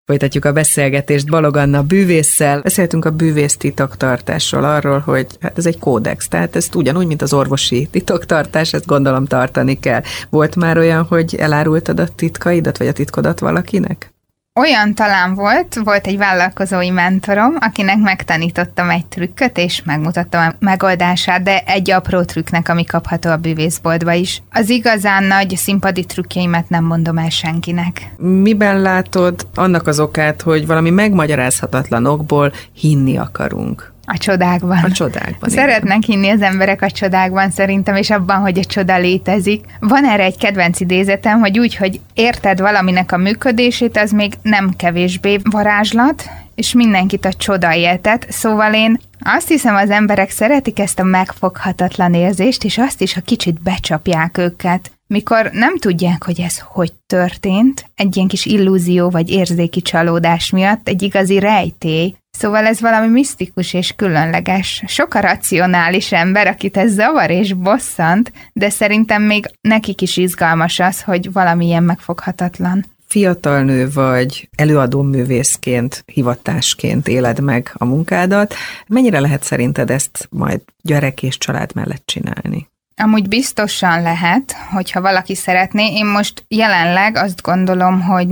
Folytatjuk a beszélgetést Balogh Anna bűvésszel. Beszéltünk a bűvész titoktartásról, arról, hogy hát ez egy kódex, tehát ezt ugyanúgy, mint az orvosi titoktartás, ezt gondolom tartani kell. Volt már olyan, hogy elárultad a titkaidat, vagy a titkodat valakinek? Olyan talán volt egy vállalkozói mentorom, akinek megtanítottam egy trükköt, és megmutattam a megoldását, de egy apró trükknek, ami kapható a bűvészboltba is. Az igazán nagy színpadi trükkjeimet nem mondom el senkinek. Miben látod annak az okát, hogy valami megmagyarázhatatlan okból hinni akarunk? A csodákban. A csodákban. Szeretnek hinni az emberek a csodákban szerintem, és abban, hogy a csoda létezik. Van erre egy kedvenc idézetem, hogy úgy, hogy érted valaminek a működését, az még nem kevésbé varázslat, és mindenkit a csoda éltet. Szóval én azt hiszem, az emberek szeretik ezt a megfoghatatlan érzést, és azt is, ha kicsit becsapják őket. Mikor nem tudják, hogy ez hogy történt, egy ilyen kis illúzió vagy érzéki csalódás miatt egy igazi rejtély. Szóval ez valami misztikus és különleges. Sok a racionális ember, akit ez zavar és bosszant, de szerintem még nekik is izgalmas az, hogy valami ilyen megfoghatatlan. Fiatal nő vagy, előadó művészként, hivatásként éled meg a munkádat. Mennyire lehet szerinted ezt majd gyerek és család mellett csinálni? Amúgy biztosan lehet, hogyha valaki szeretné. Én most jelenleg azt gondolom, hogy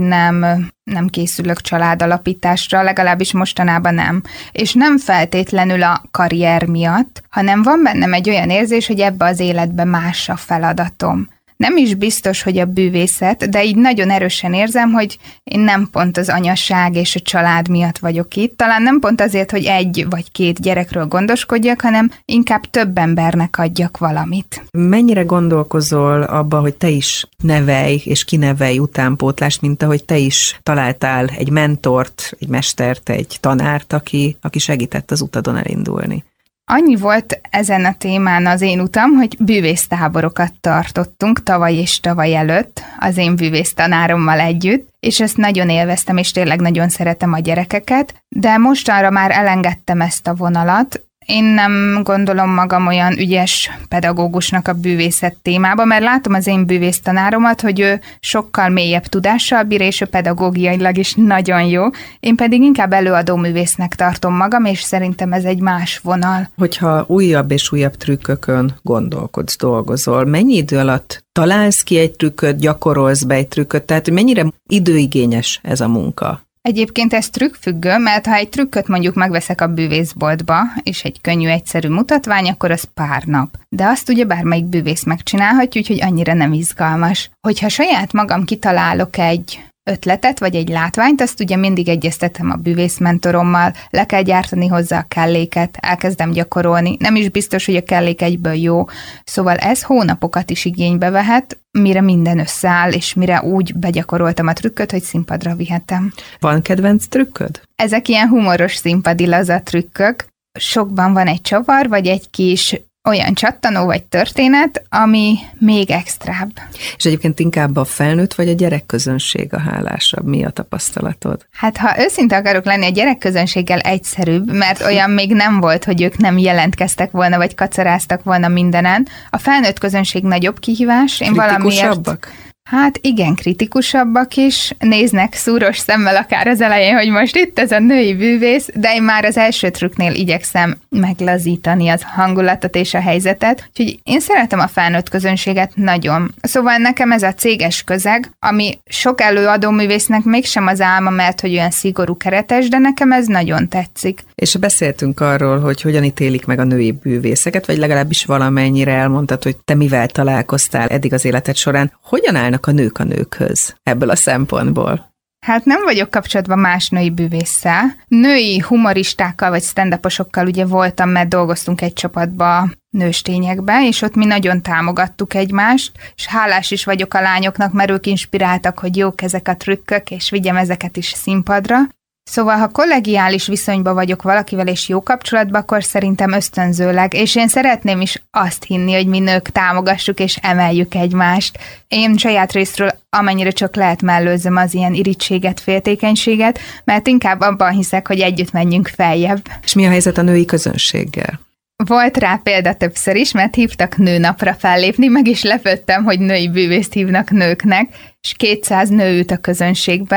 nem készülök családalapításra, legalábbis mostanában nem. És nem feltétlenül a karrier miatt, hanem van bennem egy olyan érzés, hogy ebbe az életbe más a feladatom. Nem is biztos, hogy a bűvészet, de így nagyon erősen érzem, hogy én nem pont az anyaság és a család miatt vagyok itt. Talán nem pont azért, hogy 1 vagy 2 gyerekről gondoskodjak, hanem inkább több embernek adjak valamit. Mennyire gondolkozol abba, hogy te is nevelj és kinevelj utánpótlást, mint ahogy te is találtál egy mentort, egy mestert, egy tanárt, aki segített az utadon elindulni? Annyi volt ezen a témán az én utam, hogy bűvésztáborokat tartottunk tavaly és tavaly előtt az én bűvésztanárommal együtt, és ezt nagyon élveztem, és tényleg nagyon szeretem a gyerekeket, de mostanra már elengedtem ezt a vonalat. Én nem gondolom magam olyan ügyes pedagógusnak a bűvészet témába, mert látom az én bűvésztanáromat, hogy ő sokkal mélyebb tudással bír, és ő pedagógiailag is nagyon jó. Én pedig inkább előadó művésznek tartom magam, és szerintem ez egy más vonal. Hogyha újabb és újabb trükkökön gondolkodsz, dolgozol, mennyi idő alatt találsz ki egy trükköt, gyakorolsz be egy trükköt, tehát hogy mennyire időigényes ez a munka? Egyébként ez trükkfüggő, mert ha egy trükköt mondjuk megveszek a bűvészboltba, és egy könnyű, egyszerű mutatvány, akkor az pár nap. De azt ugye bármelyik bűvész megcsinálhatja, úgyhogy annyira nem izgalmas. Hogyha saját magam kitalálok egy ötletet, vagy egy látványt, azt ugye mindig egyeztetem a bűvészmentorommal, le kell gyártani hozzá a kelléket, elkezdem gyakorolni, nem is biztos, hogy a kellék egyből jó, szóval ez hónapokat is igénybe vehet, mire minden összeáll, és mire úgy begyakoroltam a trükköt, hogy színpadra vihetem. Van kedvenc trükköd? Ezek ilyen humoros színpadi laza trükkök. Sokban van egy csavar, vagy egy kis olyan csattanó vagy történet, ami még extrább. És egyébként inkább a felnőtt vagy a gyerekközönség a hálásabb? Mi a tapasztalatod? Hát ha őszinte akarok lenni, a gyerekközönséggel egyszerűbb, mert olyan még nem volt, hogy ők nem jelentkeztek volna, vagy kacaráztak volna mindenen. A felnőtt közönség nagyobb kihívás. Kritikusabbak? Hát igen, kritikusabbak is, néznek szúros szemmel akár az elején, hogy most itt ez a női bűvész, de én már az első trükknél igyekszem meglazítani az hangulatot és a helyzetet, úgyhogy én szeretem a felnőtt közönséget nagyon. Szóval nekem ez a céges közeg, ami sok előadó művésznek mégsem az álma, mert hogy olyan szigorú keretes, de nekem ez nagyon tetszik. És beszéltünk arról, hogy hogyan ítélik meg a női bűvészeket, vagy legalábbis valamennyire elmondtad, hogy te mivel találkoztál eddig az életed során. Hogyan állnak a nők a nőkhöz ebből a szempontból? Hát nem vagyok kapcsolatban más női bűvésszel. Női humoristákkal vagy stand-uposokkal ugye voltam, mert dolgoztunk egy csapatba nőstényekbe, és ott mi nagyon támogattuk egymást, és hálás is vagyok a lányoknak, mert ők inspiráltak, hogy jók ezek a trükkök, és vigyem ezeket is színpadra. Szóval, ha kollegiális viszonyban vagyok valakivel és jó kapcsolatban, akkor szerintem ösztönzőleg, és én szeretném is azt hinni, hogy mi nők támogassuk és emeljük egymást. Én saját részről amennyire csak lehet mellőzöm az ilyen irítséget, féltékenységet, mert inkább abban hiszek, hogy együtt menjünk feljebb. És mi a helyzet a női közönséggel? Volt rá példa többször is, mert hívtak nőnapra fellépni, meg is lepődtem, hogy női bűvészt hívnak nőknek, és 200 nő ült a közönségbe.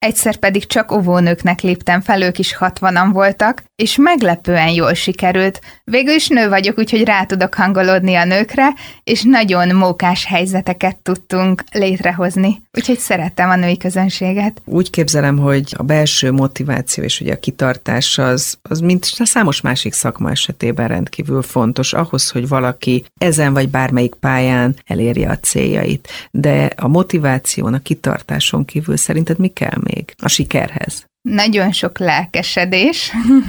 egyszer pedig csak óvónőknek léptem fel, ők is 60-an voltak, és meglepően jól sikerült. Végül is nő vagyok, úgyhogy rá tudok hangolódni a nőkre, és nagyon mókás helyzeteket tudtunk létrehozni. Úgyhogy szerettem a női közönséget. Úgy képzelem, hogy a belső motiváció és ugye a kitartás az mint a számos másik szakma esetében rendkívül fontos ahhoz, hogy valaki ezen vagy bármelyik pályán elérje a céljait. De a motiváción, a kitartáson kívül szerinted mi kell még a sikerhez? Nagyon sok lelkesedés.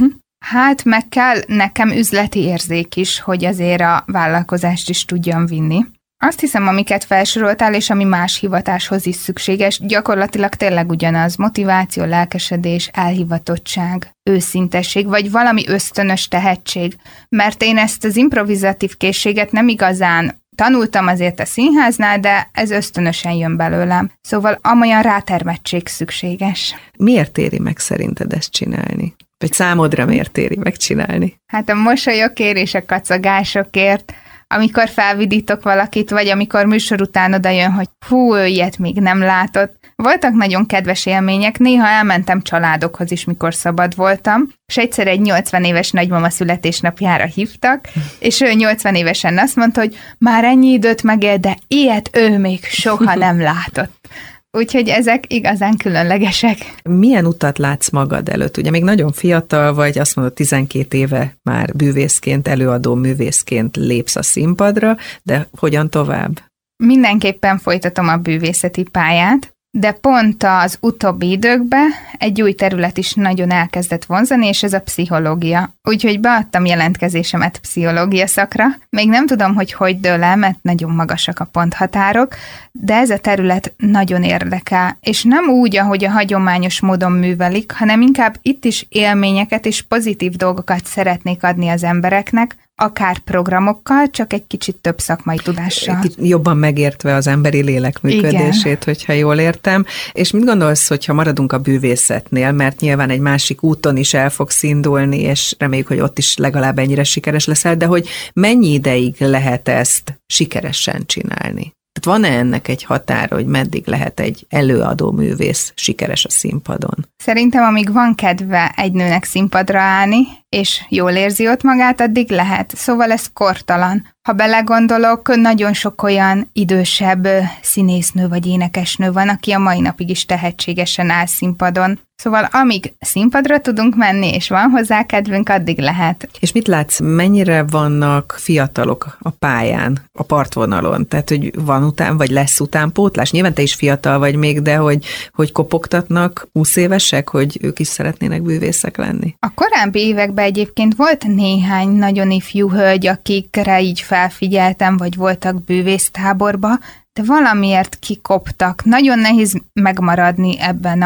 Hát meg kell nekem üzleti érzék is, hogy azért a vállalkozást is tudjam vinni. Azt hiszem, amiket felsoroltál, és ami más hivatáshoz is szükséges, gyakorlatilag tényleg ugyanaz: motiváció, lelkesedés, elhivatottság, őszintesség, vagy valami ösztönös tehetség. Mert én ezt az improvizatív készséget nem igazán tanultam azért a színháznál, de ez ösztönösen jön belőlem. Szóval amolyan rátermettség szükséges. Miért éri meg szerinted ezt csinálni? Vagy számodra miért éri megcsinálni? Hát a mosolyokért és a kacagásokért, amikor felvidítok valakit, vagy amikor műsor után odajön, hogy hú, ő ilyet még nem látott. Voltak nagyon kedves élmények, néha elmentem családokhoz is, mikor szabad voltam, és egyszer egy 80 éves nagymama születésnapjára hívtak, és ő 80 évesen azt mondta, hogy már ennyi időt megél, de ilyet ő még soha nem látott. Úgyhogy ezek igazán különlegesek. Milyen utat látsz magad előtt? Ugye még nagyon fiatal vagy, azt mondod, 12 éve már bűvészként, előadó művészként lépsz a színpadra, de hogyan tovább? Mindenképpen folytatom a bűvészeti pályát, de pont az utóbbi időkben egy új terület is nagyon elkezdett vonzani, és ez a pszichológia. Úgyhogy beadtam jelentkezésemet pszichológia szakra. Még nem tudom, hogy dől el, mert nagyon magasak a ponthatárok, de ez a terület nagyon érdekel, és nem úgy, ahogy a hagyományos módon művelik, hanem inkább itt is élményeket és pozitív dolgokat szeretnék adni az embereknek, akár programokkal, csak egy kicsit több szakmai tudással. Jobban megértve az emberi lélek működését, igen, hogyha jól értem. És mit gondolsz, hogyha maradunk a bűvészetnél, mert nyilván egy másik úton is el fogsz indulni, és reméljük, hogy ott is legalább ennyire sikeres leszel, de hogy mennyi ideig lehet ezt sikeresen csinálni? Tehát van-e ennek egy határa, hogy meddig lehet egy előadó művész sikeres a színpadon? Szerintem, amíg van kedve egy nőnek színpadra állni, és jól érzi ott magát, addig lehet. Szóval ez kortalan. Ha belegondolok, nagyon sok olyan idősebb színésznő vagy énekesnő van, aki a mai napig is tehetségesen áll színpadon. Szóval amíg színpadra tudunk menni, és van hozzá kedvünk, addig lehet. És mit látsz, mennyire vannak fiatalok a pályán, a partvonalon? Tehát, hogy van után, vagy lesz utánpótlás? Nyilván te is fiatal vagy még, de hogy kopogtatnak 20 évesek, hogy ők is szeretnének bűvészek lenni? A korábbi években egyébként volt néhány nagyon ifjú hölgy, akikre így felfigyeltem, vagy voltak bűvésztáborba, de valamiért kikoptak. Nagyon nehéz megmaradni ebben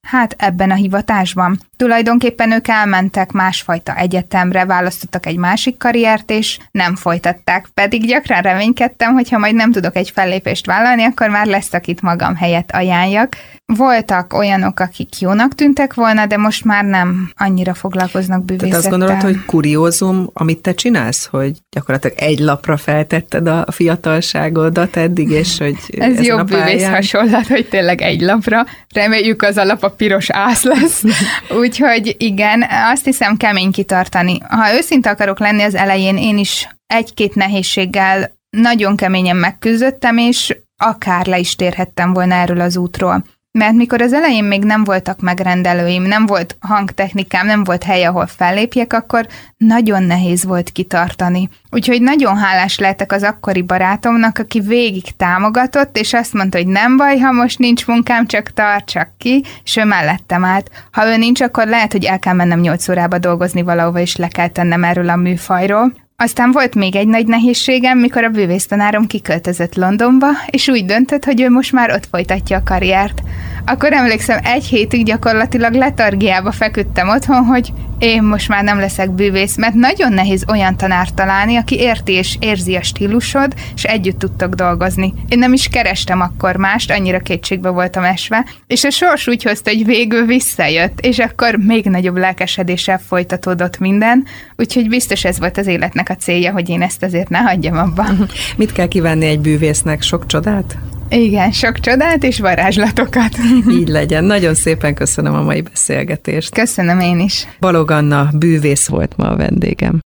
a hivatásban. Tulajdonképpen ők elmentek másfajta egyetemre, választottak egy másik karriert, és nem folytatták. Pedig gyakran reménykedtem, hogy ha majd nem tudok egy fellépést vállalni, akkor már lesz, akit magam helyett ajánljak. Voltak olyanok, akik jónak tűntek volna, de most már nem annyira foglalkoznak bűvészettel. Tehát azt gondolod, hogy kuriózum, amit te csinálsz, hogy gyakorlatilag egy lapra feltetted a fiatalságodat eddig, és hogy ez jobb bűvész hasonlat, hogy tényleg egy lapra. Reméljük az a lap a piros ász lesz. Úgyhogy igen, azt hiszem kemény kitartani. Ha őszinte akarok lenni, az elején én is egy-két nehézséggel nagyon keményen megküzdöttem, és akár le is térhettem volna erről az útról. Mert mikor az elején még nem voltak megrendelőim, nem volt hangtechnikám, nem volt hely, ahol fellépjek, akkor nagyon nehéz volt kitartani. Úgyhogy nagyon hálás lehetek az akkori barátomnak, aki végig támogatott, és azt mondta, hogy nem baj, ha most nincs munkám, csak tartsak ki, és ő mellettem állt. Ha ő nincs, akkor lehet, hogy el kell mennem 8 órába dolgozni valahova, és le kell tennem erről a műfajról. Aztán volt még egy nagy nehézségem, mikor a bűvésztanárom kiköltözött Londonba, és úgy döntött, hogy ő most már ott folytatja a karriert. Akkor emlékszem, egy hétig gyakorlatilag letargiába feküdtem otthon, hogy én most már nem leszek bűvész, mert nagyon nehéz olyan tanárt találni, aki érti és érzi a stílusod, és együtt tudtok dolgozni. Én nem is kerestem akkor mást, annyira kétségbe voltam esve, és a sors úgy hozta, hogy végül visszajött, és akkor még nagyobb lelkesedéssel folytatódott minden, úgyhogy biztos ez volt az életnek a célja, hogy én ezt azért ne hagyjam abba. Mit kell kívánni egy bűvésznek? Sok csodát? Igen, sok csodát és varázslatokat. Így legyen. Nagyon szépen köszönöm a mai beszélgetést. Köszönöm én is. Balogh Anna bűvész volt ma a vendégem.